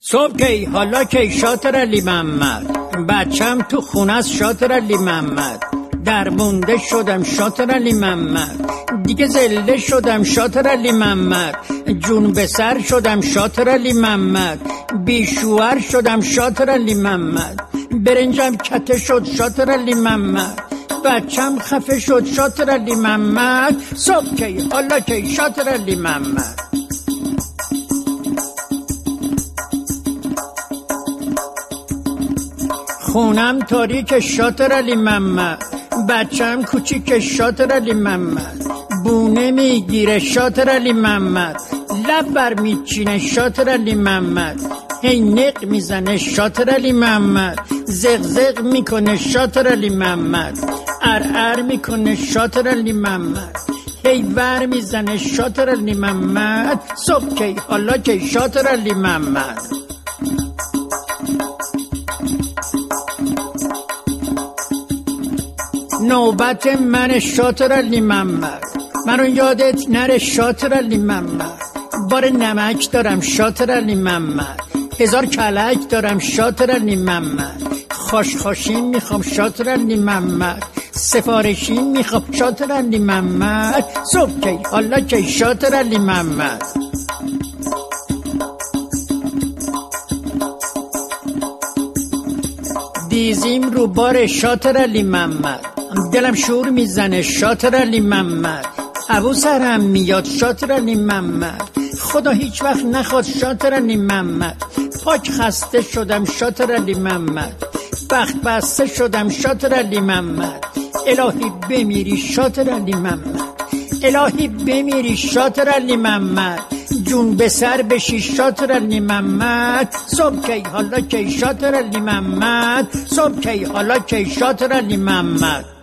صبح کی حالا کی شاطر علی محمد، بچم تو خونه است شاطر علی محمد، در مونده شدم شاطر علی محمد، دیگه زله شدم شاطر علی محمد، جون به سر شدم شاطر علی محمد، بیشوهر شدم شاطر علی محمد، برنجم کته شد شاطر علی محمد، بچم خفه شد شاطر علی محمد. صبح کی حالا کی شاطر علی محمد. خونم تاریک شاطر علی محمد، بچم کوچیک شاطر علی محمد، بونه میگیره شاطر علی محمد، لب بر میچینه شاطر علی محمد، هی نق میزنه شاطر علی محمد، زغزغ میکنه شاطر علی محمد، ار میکنه شاطر علی محمد، هی ور میزنه شاطر علی محمد. صبح کی حالا کی شاطر علی محمد. نوبت من شاطر علی محمد، منو یادت نره شاطر علی محمد، بار نمک دارم شاطر علی محمد، 1000 کلک دارم شاطر علی محمد، خاشخاشی میخوام شاطر علی محمد، سفارشی میخوام شاطر علی محمد. صبح کی حالا کی شاطر علی محمد. دیزیم رو بار شاطر علی محمد، دلم شور میزنه شاطر علی محمد، ابو سرم میاد شاطر علی محمد، خدا هیچ وقت نخواد شاطر علی محمد، پاک خسته شدم شاطر علی محمد، بخت بسته شدم شاطر علی محمد، الهی بمیری شاطر علی محمد، الهی بمیری شاطر علی محمد، جون به سر بشی شاطر علی محمد. صبح کی حالا کی شاطر علی محمد، صبح کی حالا کی شاطر علی محمد.